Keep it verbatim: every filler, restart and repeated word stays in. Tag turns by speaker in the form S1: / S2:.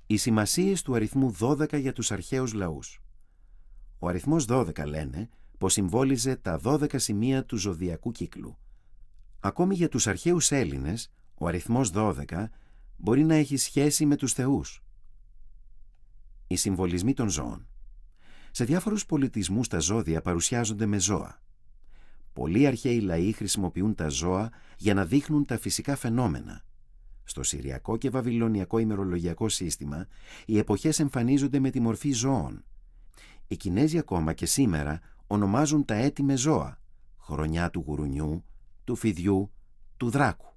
S1: Οι σημασίες του αριθμού δώδεκα για τους αρχαίους λαούς. Ο αριθμός δώδεκα λένε πως συμβόλιζε τα δώδεκα σημεία του ζωδιακού κύκλου. Ακόμη για τους αρχαίους Έλληνες, ο αριθμός δώδεκα μπορεί να έχει σχέση με τους θεούς. Οι συμβολισμοί των ζώων. Σε διάφορους πολιτισμούς τα ζώδια παρουσιάζονται με ζώα. Πολλοί αρχαίοι λαοί χρησιμοποιούν τα ζώα για να δείχνουν τα φυσικά φαινόμενα. Στο συριακό και βαβυλωνιακό ημερολογιακό σύστημα, οι εποχές εμφανίζονται με τη μορφή ζώων. Οι Κινέζοι ακόμα και σήμερα ονομάζουν τα έτη με ζώα, χρονιά του γουρουνιού, του φιδιού, του δράκου.